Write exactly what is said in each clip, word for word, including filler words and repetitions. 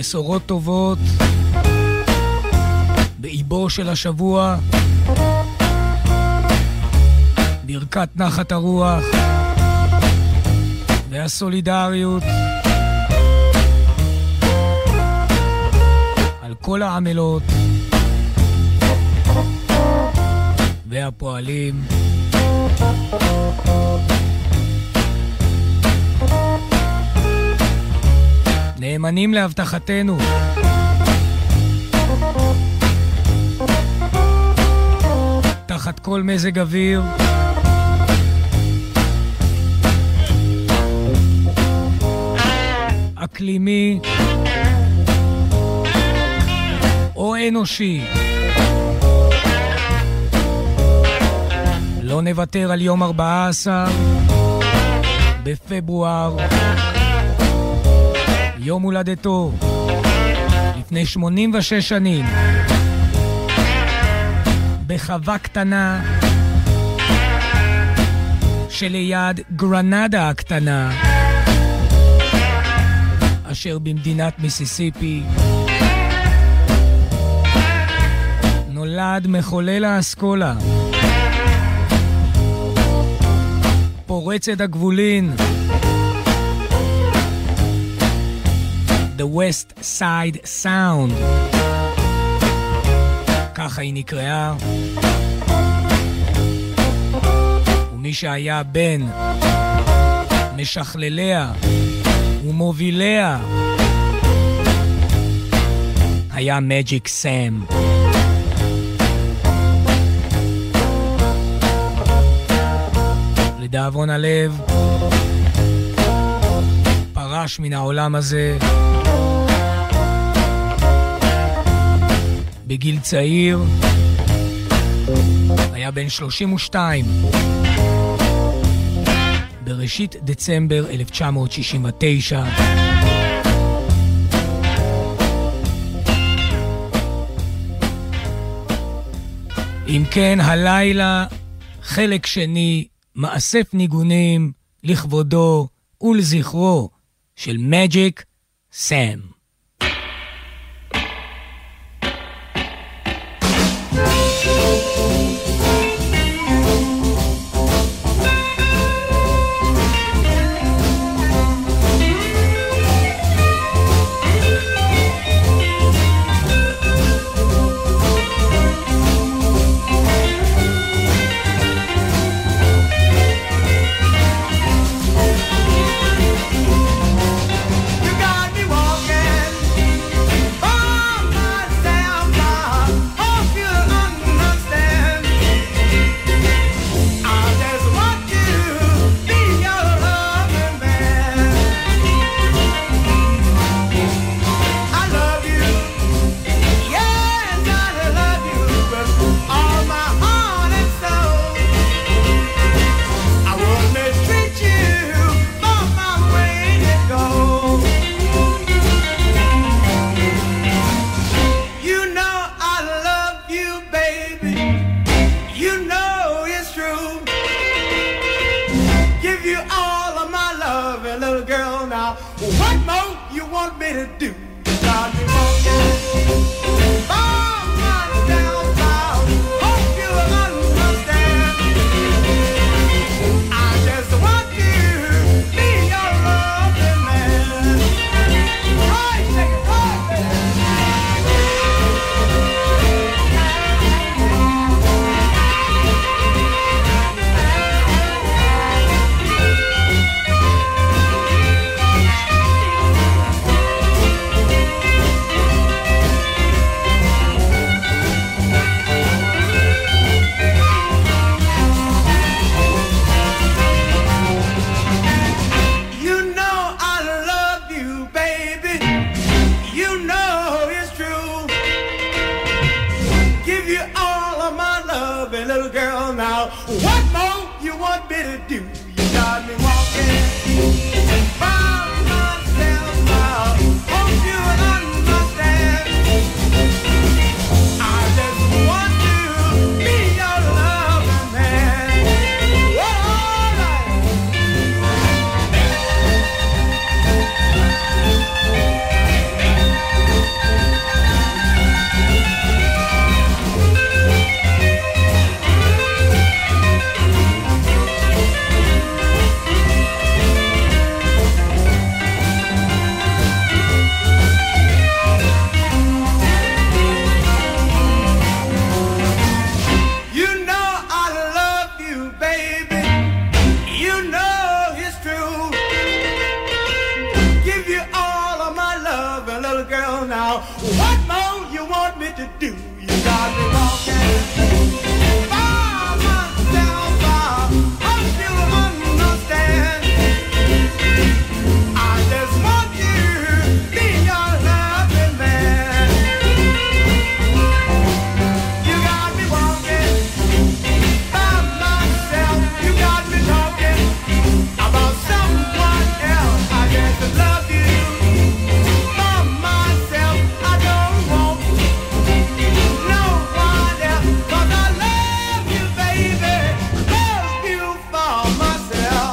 בשורות טובות, באיבו של השבוע, ברכת נחת הרוח והסולידריות על כל העמלות והפועלים. נאמנים להבטחתנו. תחת כל מזג אוויר. אקלימי או אנושי. לא נוותר על יום ארבעה עשר בפברואר, יום הולדתו לפני שמונים ושש שנים, בחווה קטנה שליד גרנדה הקטנה, אשר במדינת מיסיסיפי, נולד מחולל האסכולה, פורצת הגבולין, The West Side Sound, ככה היא נקראה. ומי שהיה בין משכלליה ומוביליה היה Magic Sam. לדאבון הלב פרש מן העולם הזה בגיל צעיר, היה בן שלושים ושתיים בראשית דצמבר אלף תשע מאות שישים ותשע. אם כן, הלילה חלק שני, מאסף ניגונים לכבודו ולזכרו של Magic Sam. What more you want me to do? You got me walking by myself. I hope you understand. I just want you to be your loving man. You got me walking by myself. You got me talking about someone else. I just love you by myself. I don't want no one else. 'Cause I love you, baby. Love you for myself.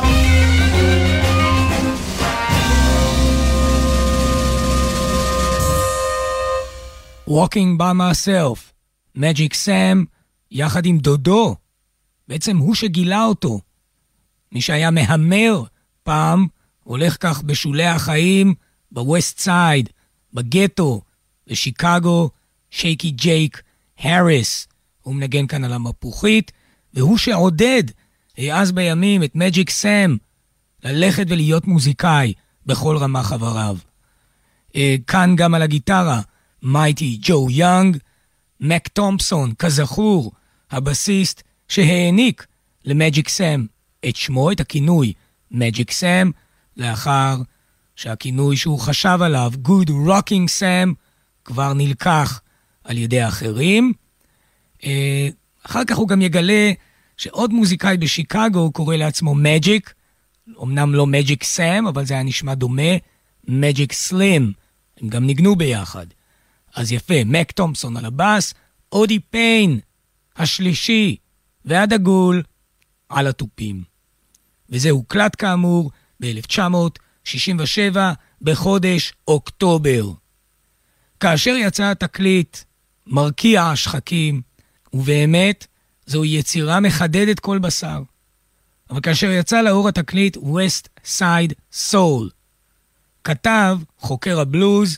Walking by myself, Magic Sam, יחד עם דודו. בעצם הוא שגילה אותו. מי שהיה מהמר פעם, הולך כך בשולי החיים, בווסט סייד, בגטו, בשיקגו, שייקי ג'ייק, הריס. הוא מנגן כאן על המפוחית, והוא שעודד, אז בימים, את מג'יק סם, ללכת ולהיות מוזיקאי בכל רמה חבריו. כאן גם על הגיטרה, מייטי ג'ו יונג, מק תומפסון, כזכור, הבסיסט שהעניק למג'יק סם את שמו, את הכינוי מג'יק סם, לאחר שהכינוי שהוא חשב עליו, Good Rocking Sam, כבר נלקח על ידי אחרים. אחר כך הוא גם יגלה שעוד מוזיקאי בשיקגו קורא לעצמו מג'יק, אמנם לא מג'יק סם, אבל זה היה נשמע דומה, מג'יק סלים, הם גם ניגנו ביחד. אז יפה, מק תומפסון על הבאס, אודי פיין, השלישי, והדגול על הטופים. וזה הוקלט כאמור ב-אלף תשע מאות שישים ושבע בחודש אוקטובר. כאשר יצא התקליט, מרקיע השחקים, ובאמת זו יצירה מחדדת כל בשר. אבל כאשר יצא לאור התקליט West Side Soul, כתב חוקר הבלוז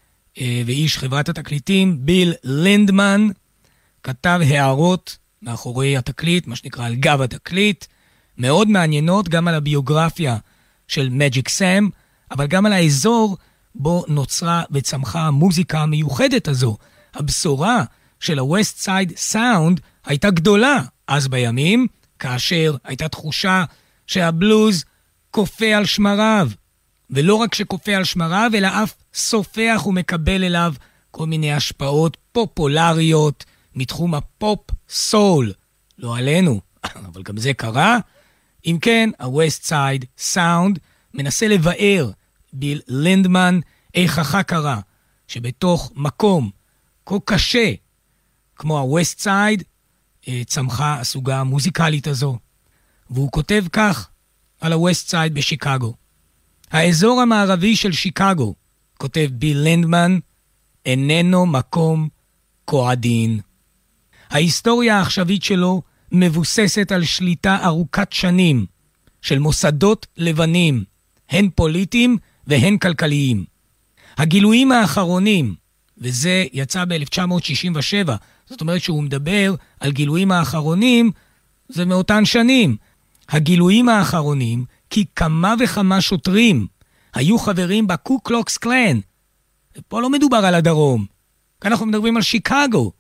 ואיש חברת התקליטים ביל לינדמן, כתב הערות מאחורי התקליט, מה שנקרא על גב התקליט, מאוד מעניינות גם על הביוגרפיה של מג'יק סם, אבל גם על האזור בו נוצרה וצמחה המוזיקה המיוחדת הזו. הבשורה של ה-West Side Sound הייתה גדולה אז בימים, כאשר הייתה תחושה שהבלוז קופה על שמריו, ולא רק שקופה על שמריו, אלא אף סופח ומקבל אליו כל מיני השפעות פופולריות מתחום הפופ סול. לא עלינו, אבל גם זה קרה. אם כן, ה-West Side Sound מנסה לבאר ביל לינדמן איך אחר קרה, שבתוך מקום כה קשה כמו ה-West Side צמחה הסוגה המוזיקלית הזו. והוא כותב כך על ה-West Side בשיקגו. האזור המערבי של שיקגו, כותב ביל לינדמן, איננו מקום כה עדין. ההיסטוריה העכשווית שלו מבוססת על שליטה ארוכת שנים של מוסדות לבנים, הן פוליטיים והן כלכליים. הגילויים האחרונים, וזה יצא ב-אלף תשע מאות שישים ושבע, זאת אומרת שהוא מדבר על גילויים האחרונים, זה מאותן שנים. הגילויים האחרונים, כי כמה וכמה שוטרים היו חברים בקו קלוקס קלן. פה לא מדובר על הדרום, כאן אנחנו מדברים על שיקגו.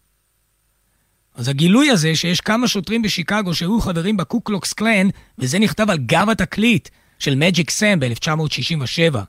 אז הגילוי הזה שיש כמה שוטרים בשיקגו שהיו חברים בקו קלוקס קלן, וזה נכתב על גב התקליט של מג'יק סם ב-אלף תשע מאות שישים ושבע.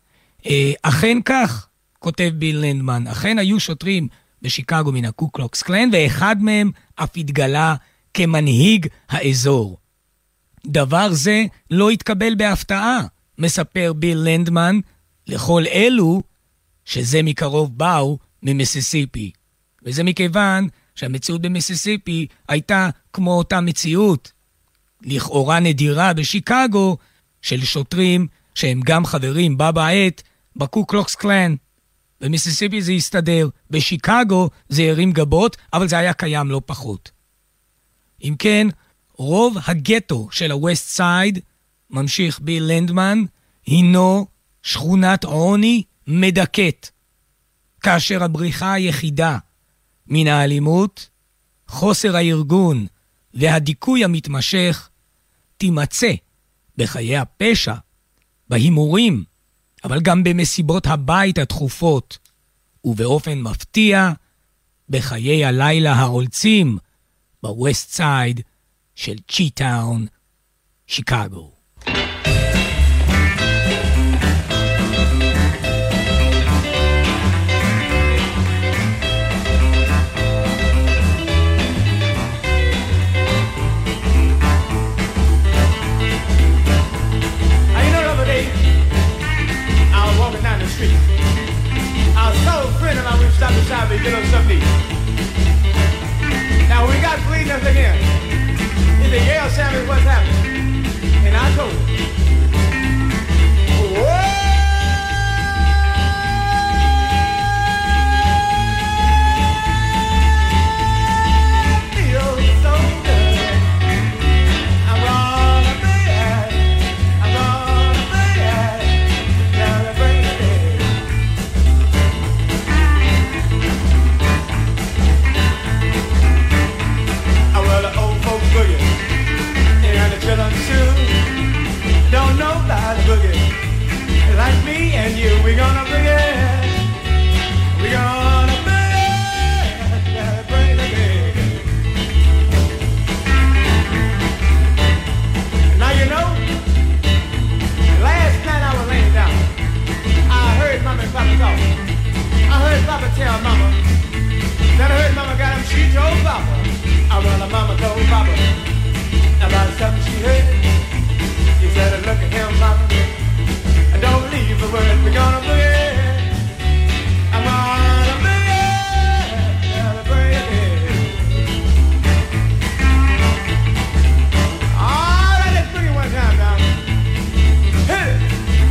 אכן כך, כותב ביל לינדמן, אכן היו שוטרים בשיקגו מן הקו קלוקס קלן, ואחד מהם אף התגלה כמנהיג האזור. דבר זה לא התקבל בהפתעה, מספר ביל לינדמן, לכל אלו שזה מקרוב באו ממיסיסיפי. וזה מכיוון שהמציאות במיסיסיפי הייתה כמו אותה מציאות, לכאורה נדירה בשיקגו, של שוטרים שהם גם חברים בה בעת בקו קלוקס קלן. במיסיסיפי זה הסתדר, בשיקגו זה הרים גבות, אבל זה היה קיים לא פחות. אם כן, רוב הגטו של הווסט סייד, ממשיך ביל לינדמן, הינו שכונת עוני מדכאת, כאשר הבריחה היחידה מן האלימות, חוסר הארגון והדיכוי המתמשך תימצא בחיי הפשע, בהימורים, אבל גם במסיבות הבית התכופות ובאופן מפתיע, בחיי הלילה העולצים בווסט סייד של צ'י-טאון, שיקגו. I saw a friend and I went stop beside me to get us something to eat. Now we got bleeding us again. He said, yeah, Sammy, what's happening? And I told him, whoa! Don't know about the boogie. Like me and you, we're gonna boogie. We're gonna boogie. Bring the boogie. Now you know, last night I was laying down. I heard Mama and Papa talk. I heard Papa tell Mama. Then I heard Mama got him, she told Papa. I well, Mama told Papa about something she heard. She said, look at him, Mama. I don't believe the word. We're gonna boogie. I'm gonna boogie. Gonna boogie. All right, let's boogie one time now. Hit it.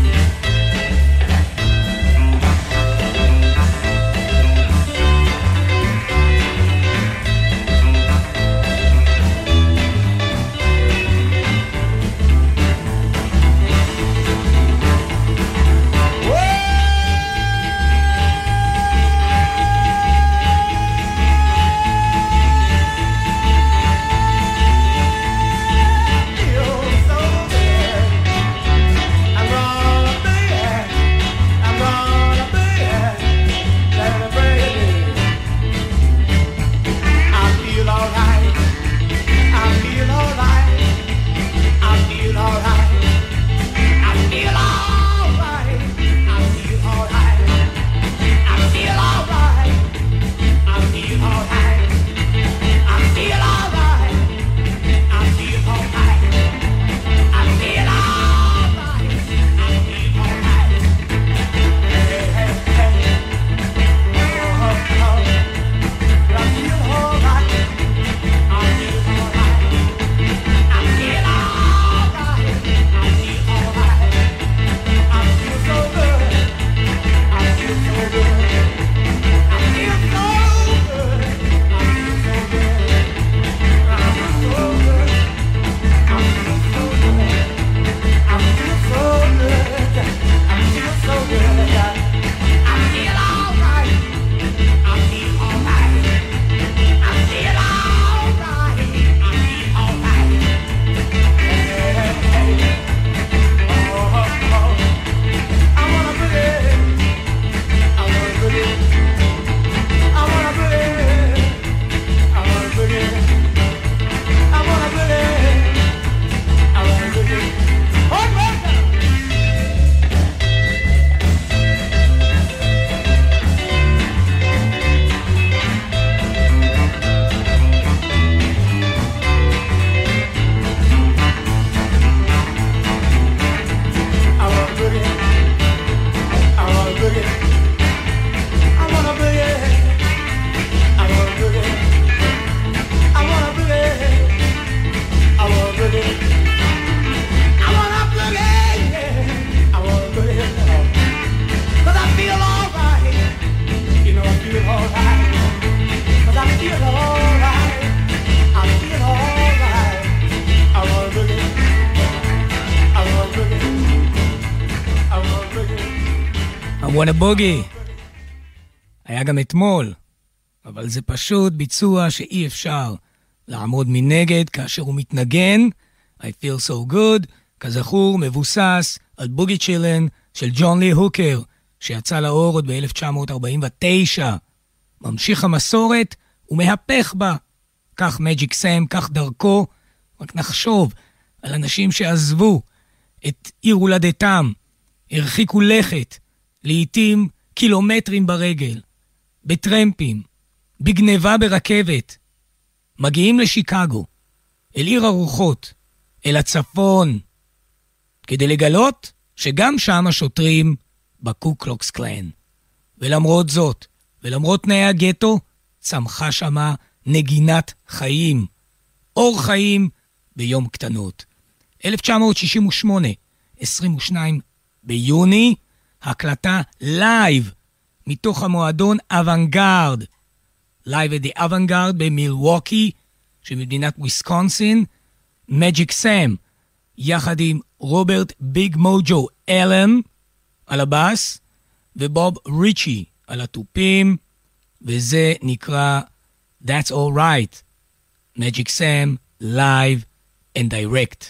wanna boogie. היה גם אתמול, אבל זה פשוט ביצוע שאי אפשר לעמוד מנגד כאשר הוא מתנגן. I feel so good, כזכור, מבוסס על בוגי צ'ילן של ג'ון לי הוקר, שיצא לאור עוד ב-אלף תשע מאות ארבעים ותשע. ממשיך המסורת ומהפך בה. כך מג'יק סם, כך דרכו. רק נחשוב על אנשים שעזבו את עיר הולדתם, הרחיקו לכת, לעתים קילומטרים ברגל, בטרמפים, בגניבה ברכבת, מגיעים לשיקגו, אל עיר הרוחות, אל הצפון, כדי לגלות שגם שם השוטרים בקו קלוקס קלן. ולמרות זאת, ולמרות תנאי הגטו, צמחה שמה נגינת חיים, אור חיים ביום קטנות. אלף תשע מאות שישים ושמונה, עשרים ושניים ביוני, הקלטה לייב מתוך המועדון אוונגרד. לייב את די אוונגרד במילווקי שבמדינת וויסקונסין. מג'יק סם יחד עם רוברט ביג מוג'ו אלם על הבאס ובוב ריצ'י על הטופים, וזה נקרא That's All Right. Magic Sam live and direct.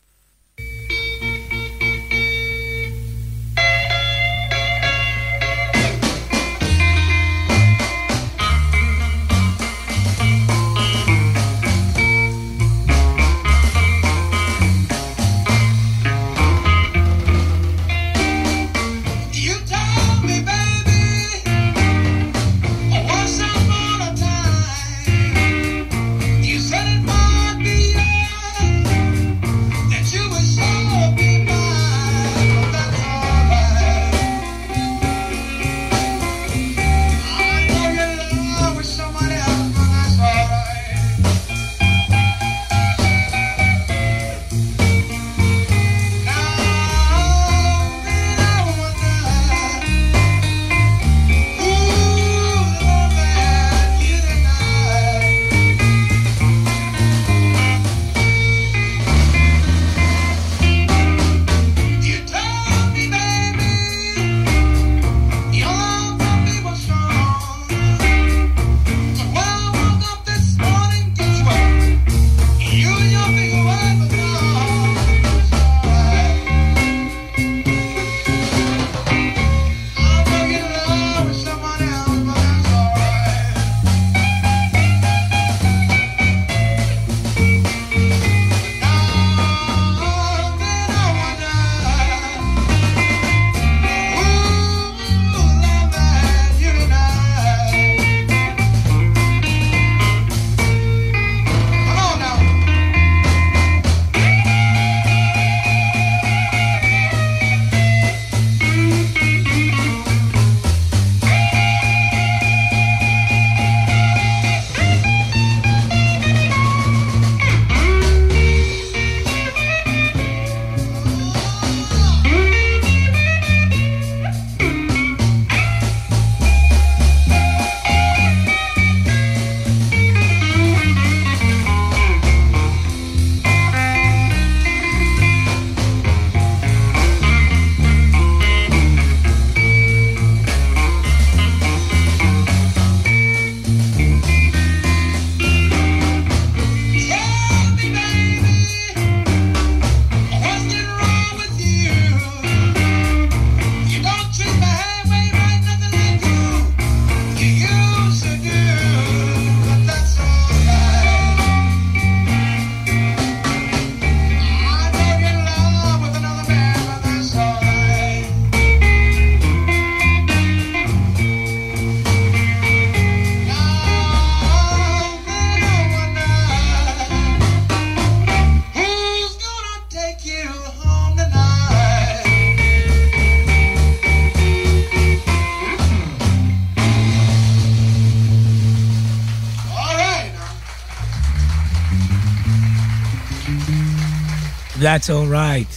That's All Right.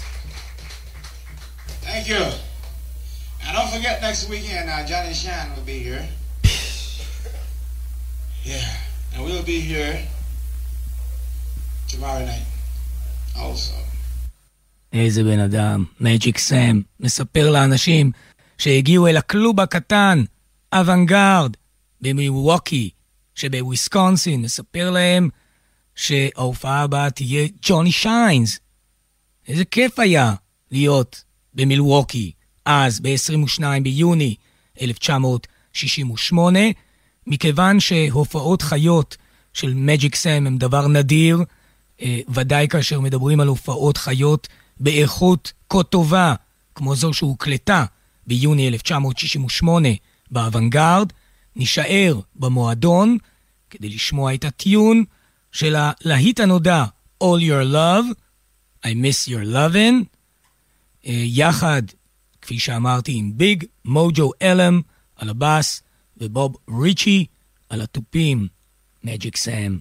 Thank you. And don't forget next weekend, uh, Johnny Shine will be here. Yeah, and we'll be here tomorrow night also. איזה בן אדם, מג'יק סם, מספר לאנשים שהגיעו אל הקלוב הקטן, אוונגרד, במילווקי, שבוויסקונסין, מספר להם שההופעה הבאה תהיה ג'וני שיינס. איזה כיף היה להיות במילווקי, אז ב-עשרים ושניים ביוני אלף תשע מאות שישים ושמונה, מכיוון שהופעות חיות של מג'יק סם הם דבר נדיר, ודאי כאשר מדברים על הופעות חיות באיכות כה טובה, כמו זו שהוקלטה ביוני אלף תשע מאות שישים ושמונה באוונגרד, נשאר במועדון כדי לשמוע את הטיון של הלהיט הנודע All Your Love, I Miss Your Lovin', יחד, כפי שאמרתי, עם ביג מוג'ו אלם על הבאס ובוב ריצ'י על התופים, מג'יק סם.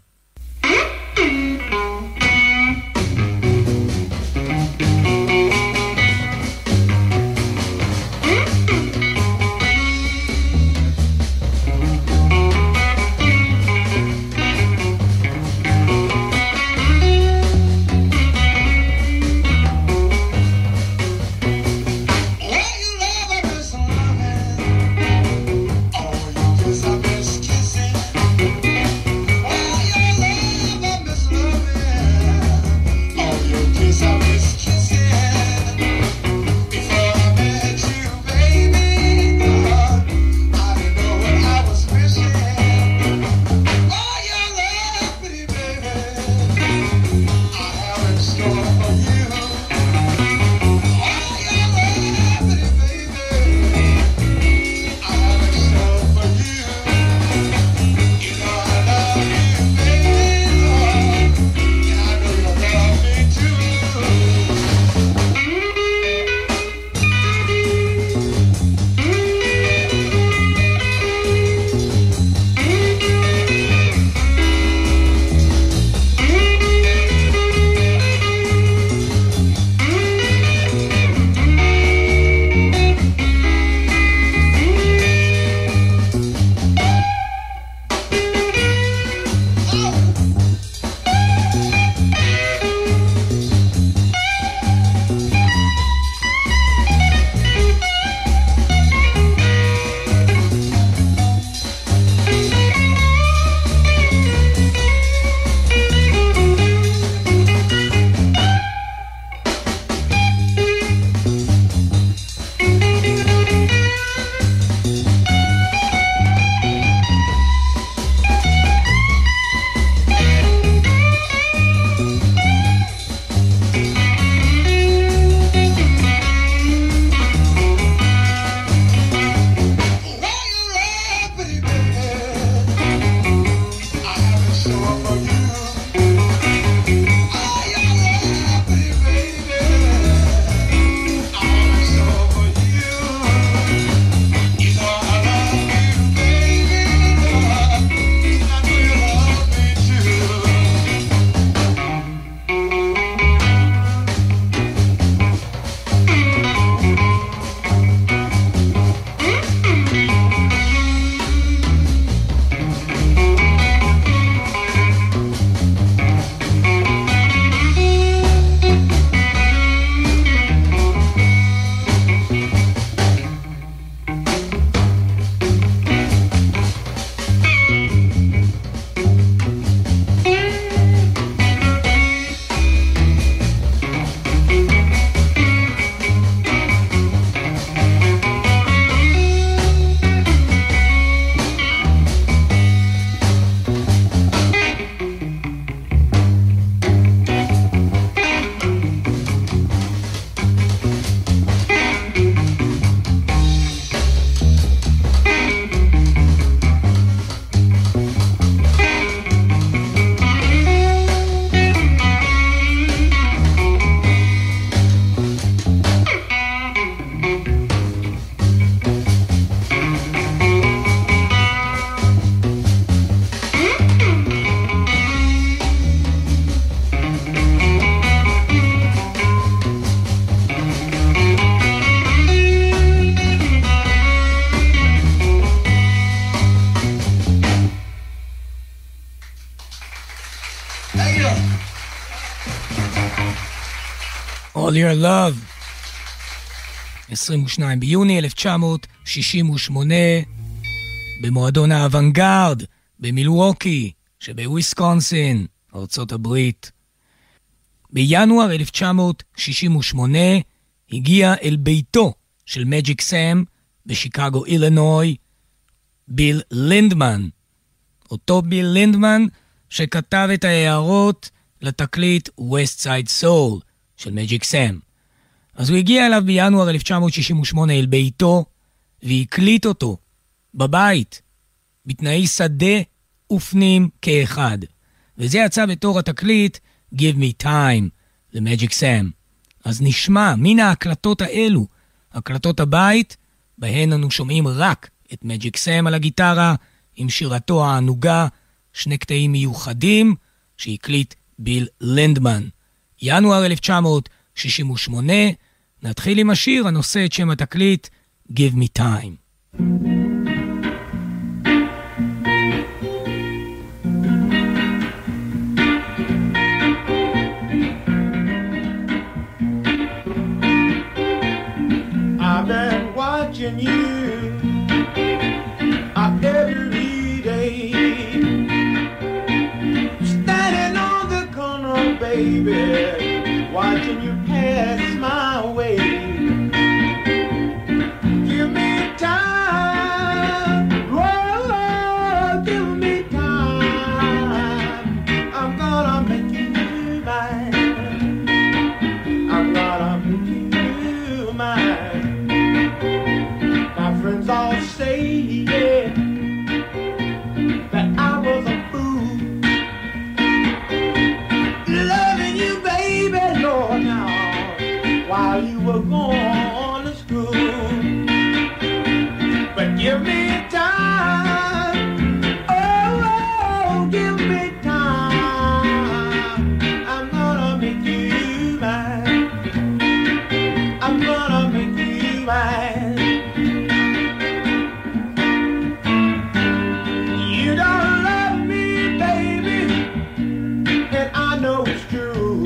All Your Love, עשרים ושניים ביוני אלף תשע מאות שישים ושמונה, במועדון האוונגרד במילווקי שבוויסקונסין, ארצות הברית. בינואר אלף תשע מאות שישים ושמונה הגיע אל ביתו של מג'יק סם בשיקגו, אילינוי, ביל לינדמן. אותו ביל לינדמן שכתב את ההערות לתקליט West Side Soul של מג'יק סם. אז הוא הגיע אליו בינואר אלף תשע מאות שישים ושמונה אל ביתו, והקליט אותו בבית, בתנאי שדה ופנים כאחד. וזה יצא בתור התקליט Give Me Time למג'יק סם. אז נשמע מן ההקלטות האלו, הקלטות הבית, בהן אנו שומעים רק את מג'יק סם על הגיטרה, עם שירתו הענוגה, שני קטעים מיוחדים שהקליט ביל לינדמן. ינואר אלף תשע מאות שישים ושמונה, נתחיל עם השיר הנושא את שם התקליט Give Me Time. I've been watching you uh, every day, standing on the corner, baby, watching you pass my way. Give me time, whoa, give me time. I'm gonna make you mine. I'm gonna make you mine. My friends all say, yeah, that I was a fool, loving you, baby, Lord, now, while you were going to school. But give me time, oh, oh, give me time. I'm gonna make you mine. I'm gonna make you mine. You don't love me, baby, and I know it's true.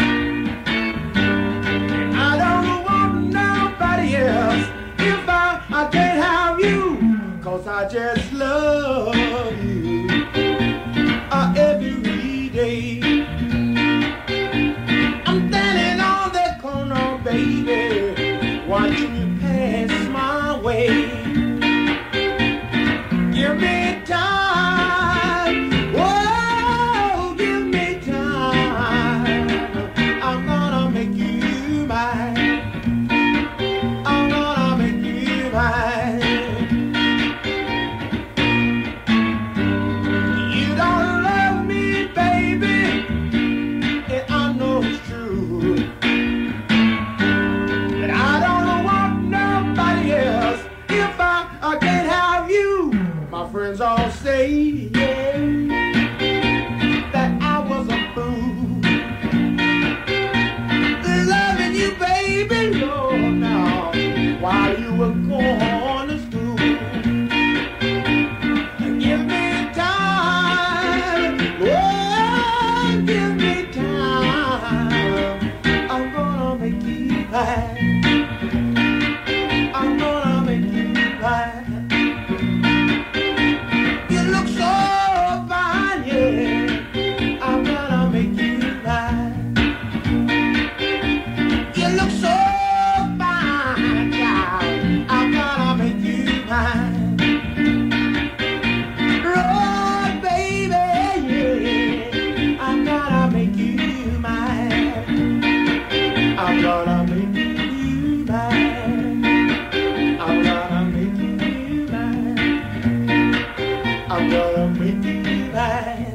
And I don't want nobody else if I, I can't have you, 'cause I just love you uh, every day. I'm standing on the corner, baby, watching you pass my way. Give me time, whoa, give me time. I'm gonna make you mine. I'm gonna make you mine. You don't love me, baby, and I know it's true. And I don't want nobody else if I, I can't have you. My friends all say, yeah, that I was a fool, loving you, baby, Lord, now, while you were going to school. Give me time, oh, give me time. I'm gonna make you mine. I'm gonna make you mine. You look so fine, yeah. I'm gonna make you mine. You look so fine, child. I'm gonna make you mine. Lord, baby, yeah. I'm gonna make you mine. I'm gonna make you mine. I'm gonna make you mine. I'm gonna make you mine.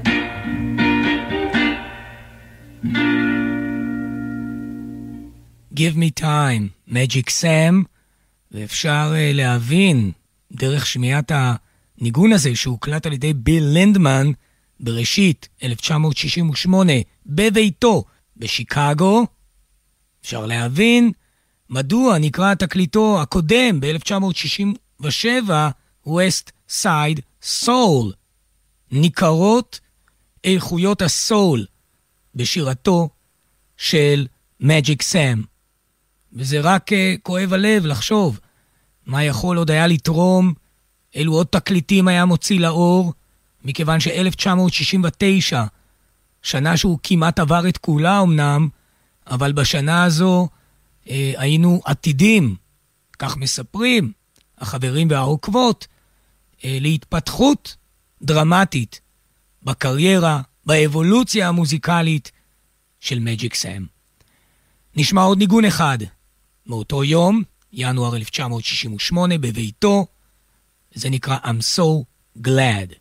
Give Me Time, Magic Sam, ואפשר uh, להבין דרך שמיעת הניגון הזה שהוקלט על ידי ביל לינדמן בראשית אלף תשע מאות שישים ושמונה בביתו בשיקגו. אפשר להבין מדוע נקרא תקליטו הקודם ב-אלף תשע מאות שישים ושבע West Side Soul, ניכרות איכויות הסול בשירתו של מג'יק סם. וזה רק uh, כואב הלב לחשוב מה יכול עוד היה לתרום, אילו עוד תקליטים היה מוציא לאור, מכיוון ש-אלף תשע מאות שישים ותשע, שנה שהוא כמעט עבר את כולה אמנם, אבל בשנה הזו אה, היינו עתידים כך מספרים החברים והעוקבות, להתפתחות דרמטית בקריירה, באבולוציה המוזיקלית של מג'יק סם. נשמע עוד ניגון אחד מאותו יום, ינואר אלף תשע מאות שישים ושמונה, בביתו. זה נקרא I'm So Glad.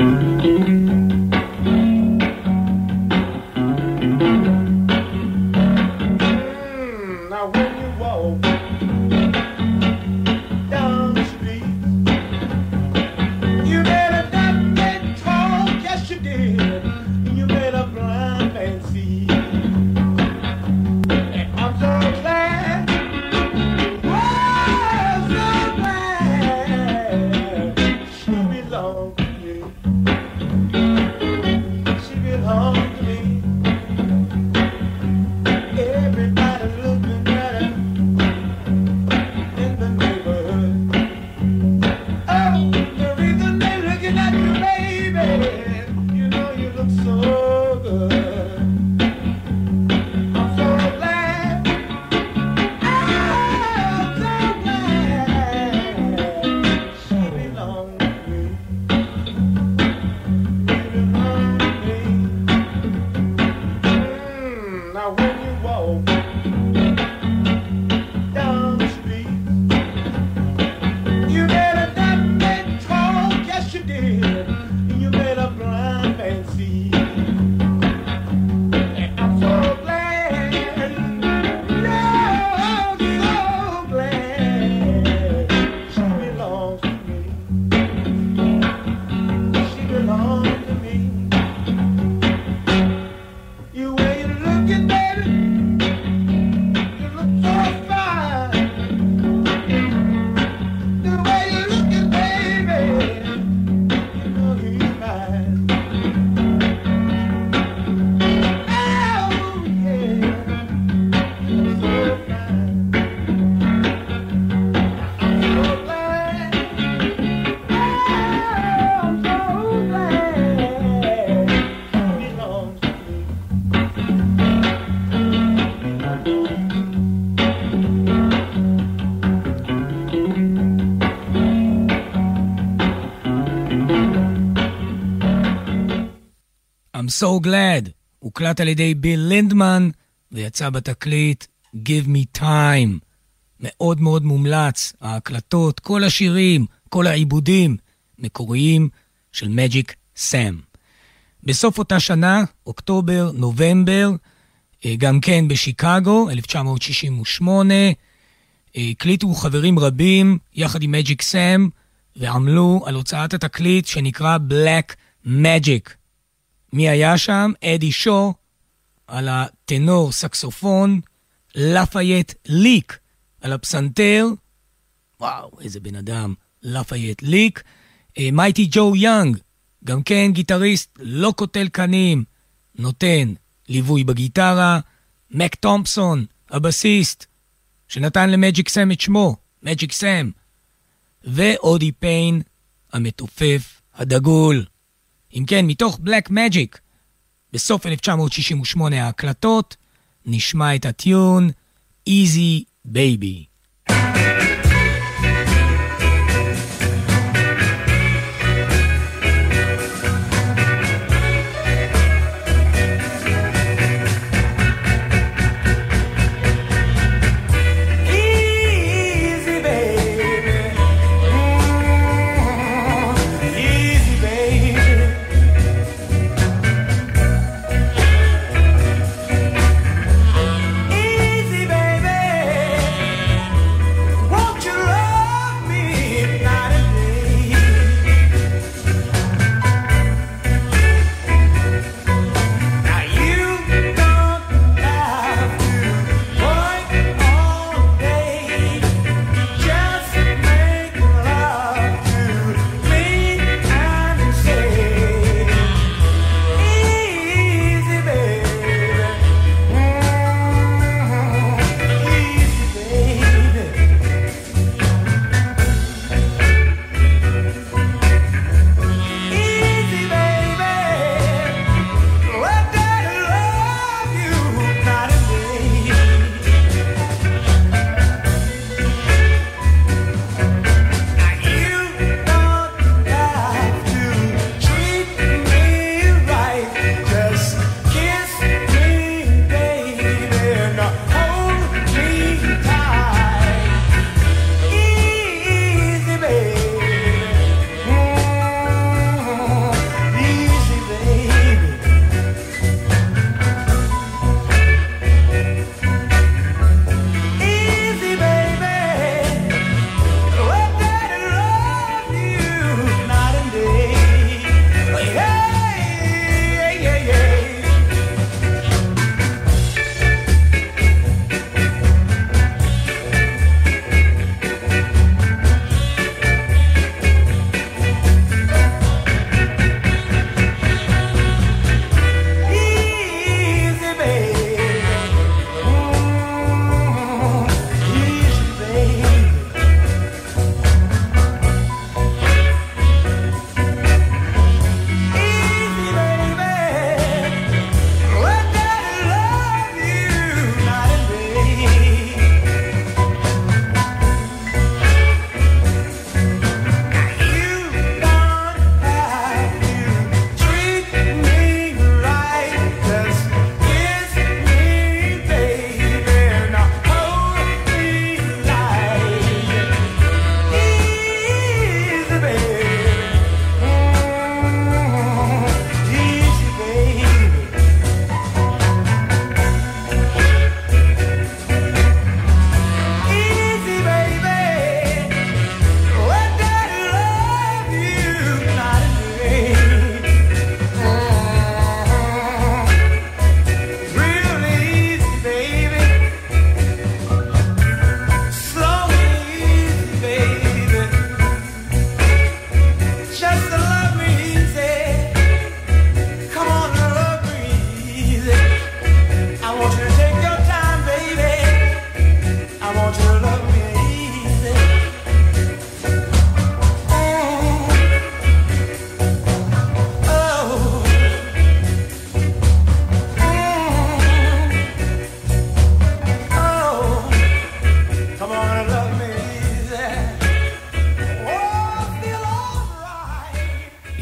I'm So Glad הוקלט על ידי ביל לינדמן ויצא בתקליט Give Me Time. מאוד מאוד מומלץ, ההקלטות, כל השירים, כל העיבודים מקוריים של מג'יק סם. בסוף אותה שנה, אוקטובר, נובמבר, גם כן בשיקגו, אלף תשע מאות שישים ושמונה, הקליטו חברים רבים יחד עם מג'יק סם ועמלו על הוצאת התקליט שנקרא Black Magic. מי היה שם? אדי שו על הטנור סקסופון, לפייט ליק על הפסנתר, וואו איזה בן אדם, לפייט ליק, מייטי ג'ו יאנג, גם כן גיטריסט לא קוטל קנים, נותן ליווי בגיטרה, מק תומפסון הבסיסט שנתן למג'יק סם את שמו, מג'יק סם, ואודי פיין המתופף הדגול. אם כן, מתוך בלק מג'יק, בסוף אלף תשע מאות שישים ושמונה ההקלטות, נשמע את הטיון Easy Baby. Easy baby,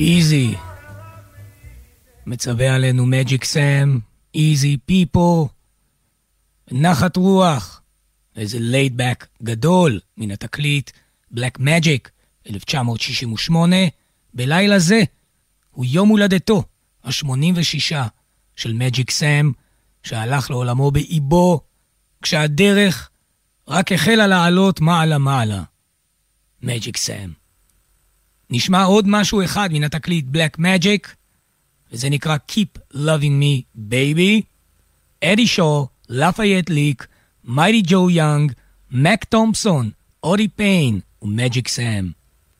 Easy. מצווה עלינו Magic Sam, Easy People. נחת רוח. איזה laid back גדול מן התקליט Black Magic אלף תשע מאות שישים ושמונה. בלילה זה הוא יום הולדתו ה-שמונים ושש של Magic Sam, שהלך לעולמו באיבו כשהדרך רק החלה לעלות מעלה מעלה. Magic Sam. נשמע עוד משהו אחד מן התקליט Black Magic, וזה נקרא Keep Loving Me Baby. אדי שו, לפייט ליק, מייטי ג'ו יונג, מק תומפסון, אודי פיין ומג'יק סאם.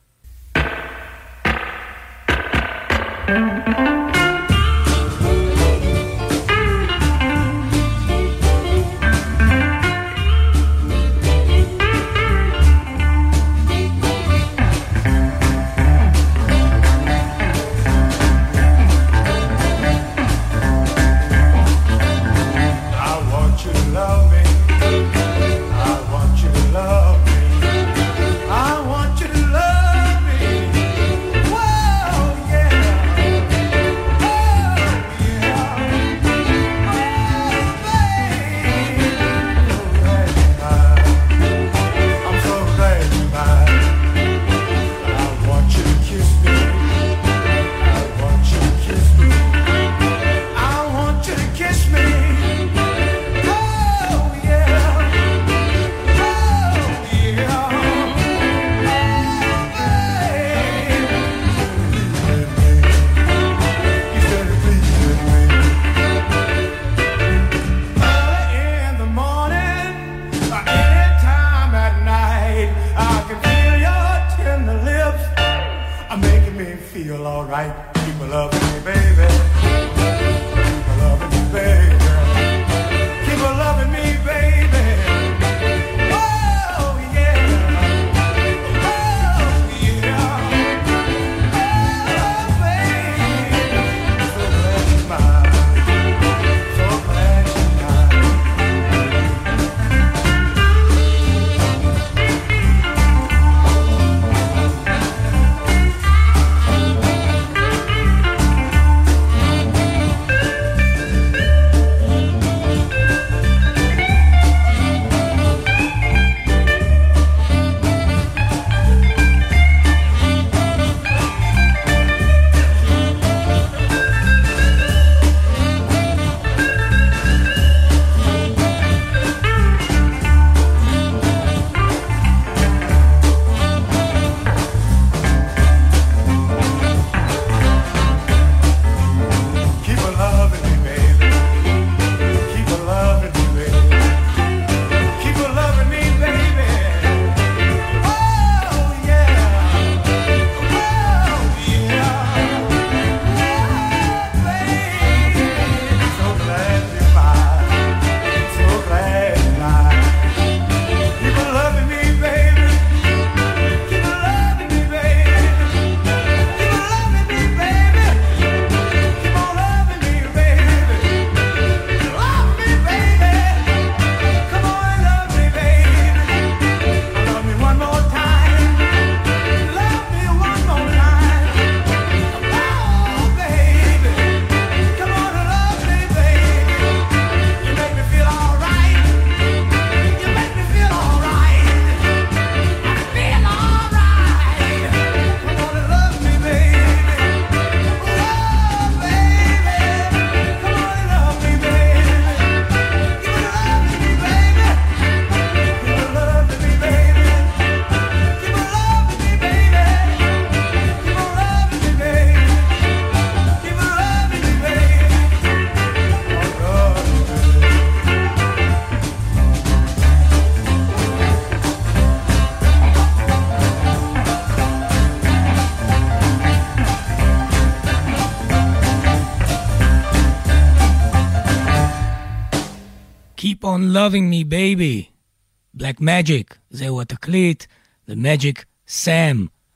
Keep on loving me baby. Black Magic, זהו התקליט, The Magic Sam.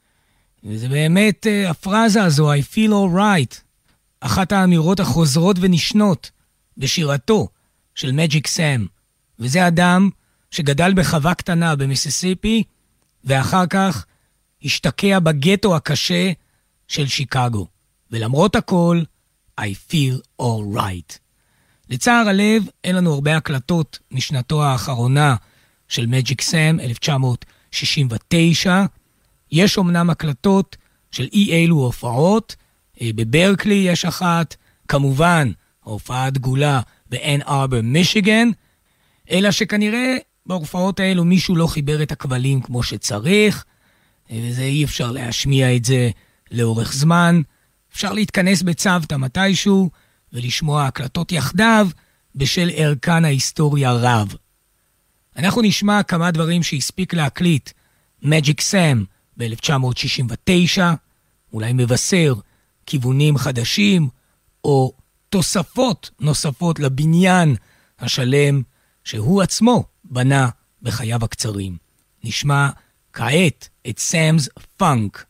וזה באמת uh, הפרזה הזו, I feel alright, אחת האמירות החוזרות ונשנות בשירתו של Magic Sam. וזה אדם שגדל בחווה קטנה במיסיסיפי, ואחר כך השתקע בגטו הקשה של שיקגו. ולמרות הכל, I feel all right. לצער הלב, אין לנו הרבה הקלטות משנתו האחרונה של Magic Sam, אלף תשע מאות שישים ותשע. יש אומנם הקלטות של אי אילו הופעות, בברקלי יש אחת, כמובן, ההופעה הדגולה באן ארבר, מישיגן, אלא שכנראה בהופעות האלו מישהו לא חיבר את הכבלים כמו שצריך, וזה אי אפשר להשמיע את זה לאורך זמן. אפשר להתכנס בצוותא מתישהו ולשמוע הקלטות יחדיו בשל ערכן ההיסטוריה רב. אנחנו נשמע כמה דברים שהספיק להקליט Magic Sam ב-אלף תשע מאות שישים ותשע, אולי מבשר כיוונים חדשים או תוספות נוספות לבניין השלם שהוא עצמו בנה בחייו הקצרים. נשמע כעת את Sam's Funk.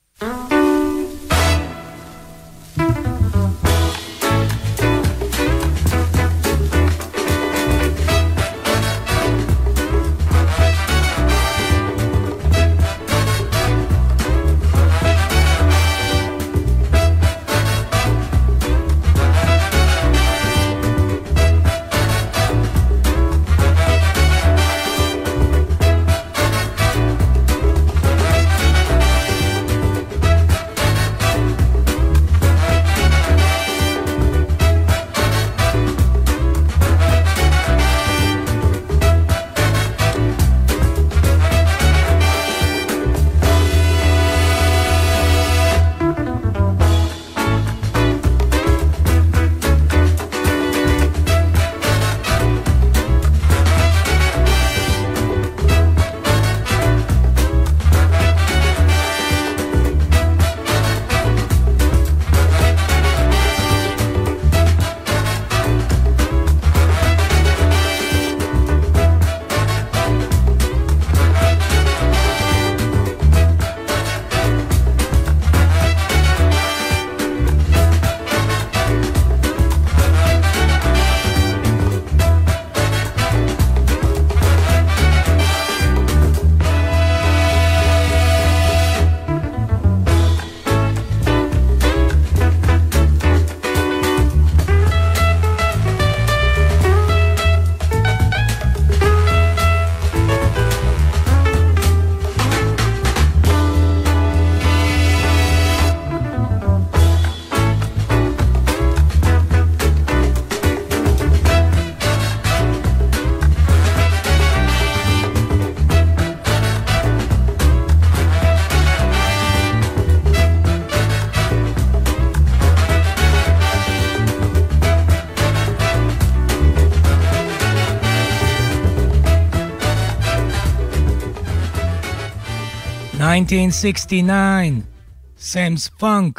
nineteen sixty-nine, Sam's Funk,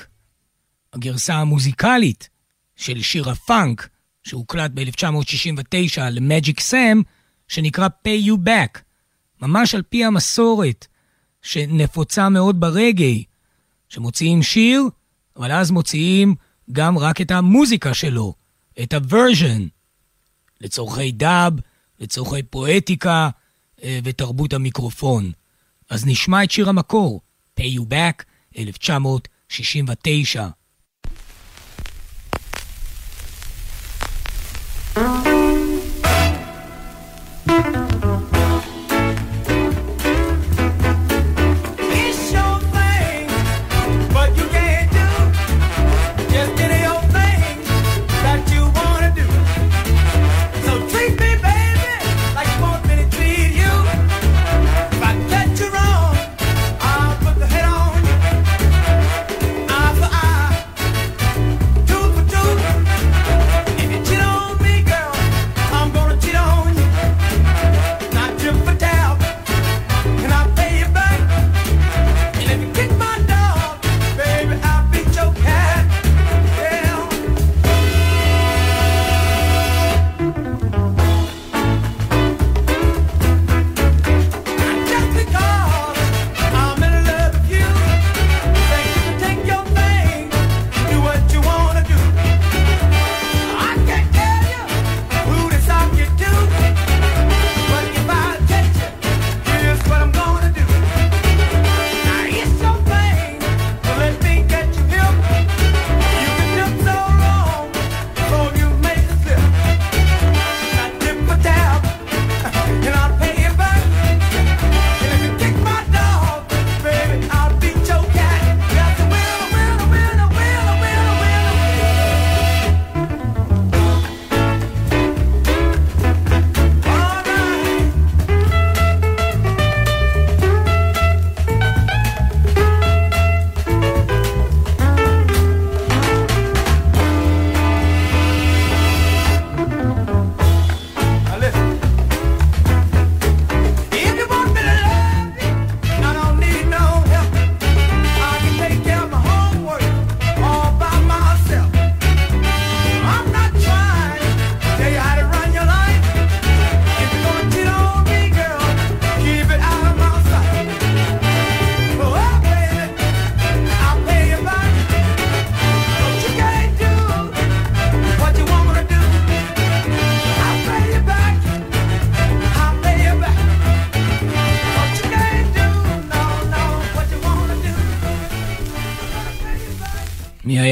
הגרסה המוזיקלית של שיר הפאנק, שהוקלט ב-אלף תשע מאות שישים ותשע למג'יק סם, שנקרא Pay You Back, ממש על פי המסורת שנפוצה מאוד ברגעי, שמוציאים שיר, אבל אז מוציאים גם רק את המוזיקה שלו, את הוורז'ן, לצורכי דאב, לצורכי פואטיקה ותרבות המיקרופון. אז נשמע את שיר המקור, Pay You Back, אלף תשע מאות שישים ותשע. I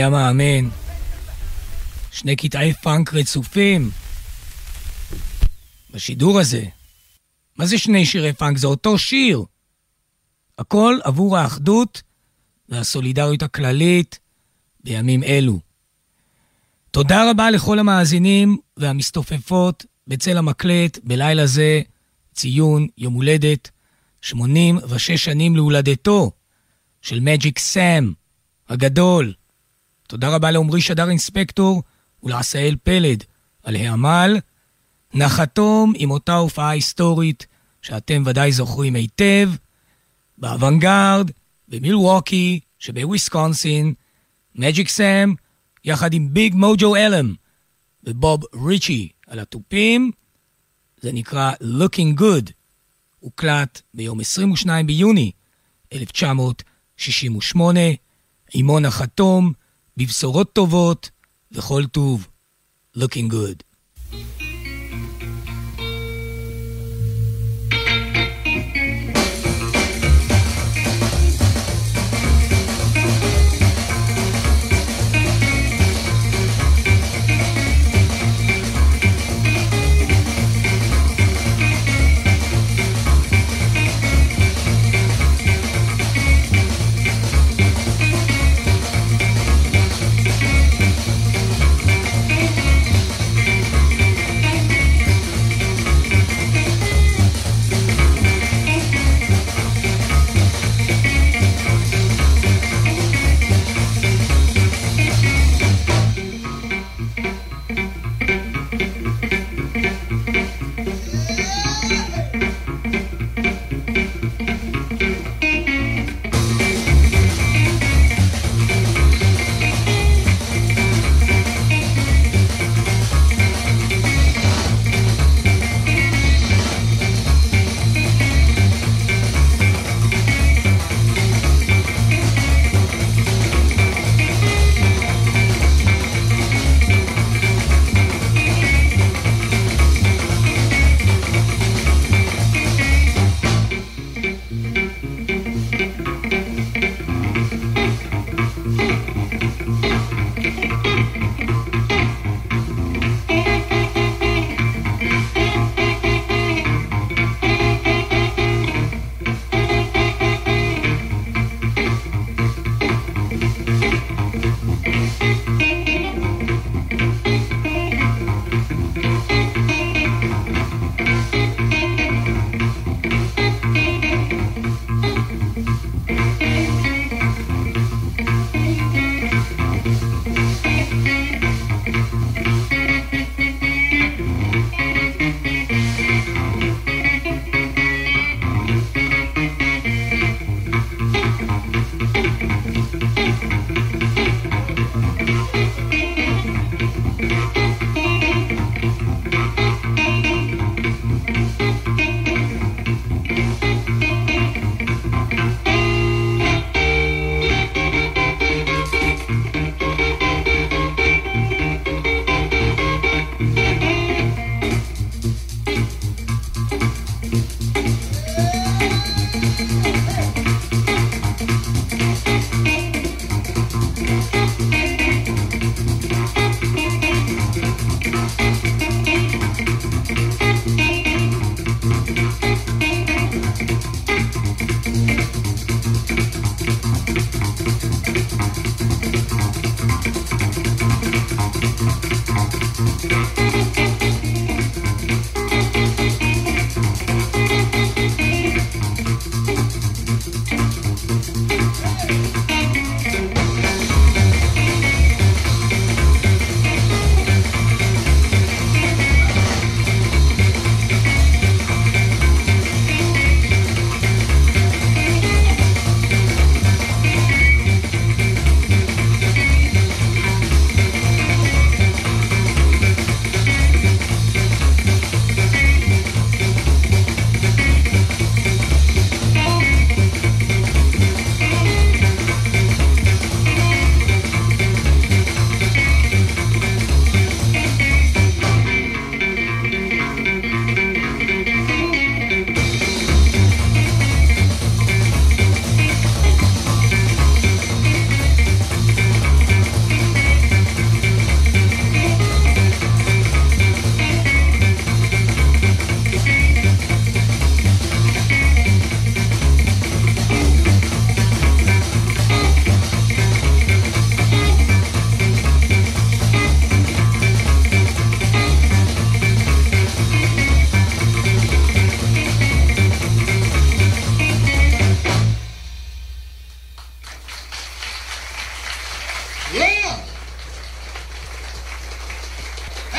היה מאמן? שני קטעי פאנק רצופים בשידור הזה. מה זה שני שירי פאנק? זה אותו שיר. הכל עבור האחדות והסולידריות הכללית בימים אלו. תודה רבה לכל המאזינים והמסתופפות בצל המקלט בלילה זה, ציון יום הולדת שמונים ושש שנים להולדתו של מג'יק סאם הגדול. תודה רבה לעומרי שדר אינספקטור ולעשאל פלד על העמל. נחתום עם אותה הופעה היסטורית שאתם ודאי זוכרים היטב, באוונגרד, במילווקי שבוויסקונסין, מג'יק סאם יחד עם ביג מוג'ו אלם ובוב ריצ'י על הטופים. זה נקרא Looking Good, הוקלט ביום עשרים ושניים ביוני אלף תשע מאות שישים ושמונה, עימון החתום בבשורות טובות וכל טוב. Looking Good.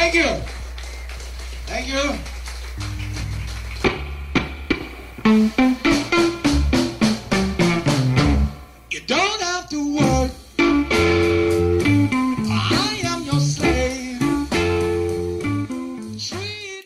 Thank you. Thank you. You don't have to work. I am your slave. Sweet.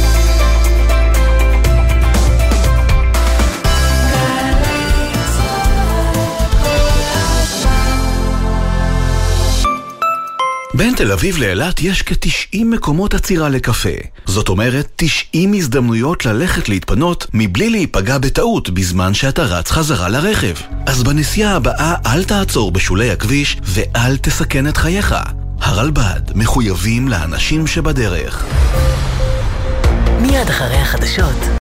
בין תל אביב לאילת יש כ-תשעים מקומות עצירה לקפה. זאת אומרת, תשעים הזדמנויות ללכת להתפנות מבלי להיפגע בטעות בזמן שאתה רץ חזרה לרכב. אז בנסיעה הבאה אל תעצור בשולי הכביש ואל תסכן את חייך. הרלב"ד מחויבים לאנשים שבדרך. מיד אחרי החדשות.